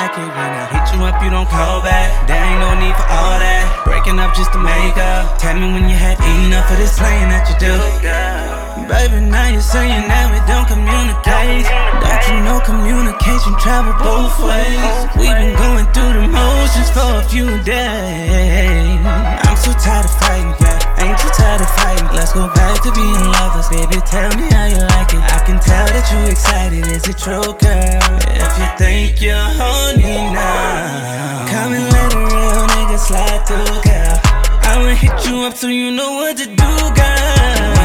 like it when I hit you up, you don't call back. There ain't no need for all that. Breaking up just to make up. Tell me when you had enough of this playing that you do. Baby, now you're saying that we don't communicate. Don't you know communication travel both ways? We've been going through the motions for a few days. I'm so tired of fighting, yeah. Ain't you tired of fighting? Let's go back to being lovers. Baby, tell me how you like it. I can tell that you excited. Is it true, girl? If you think you're horny now, come and let a real nigga slide through, girl. I'ma hit you up so you know what to do, girl.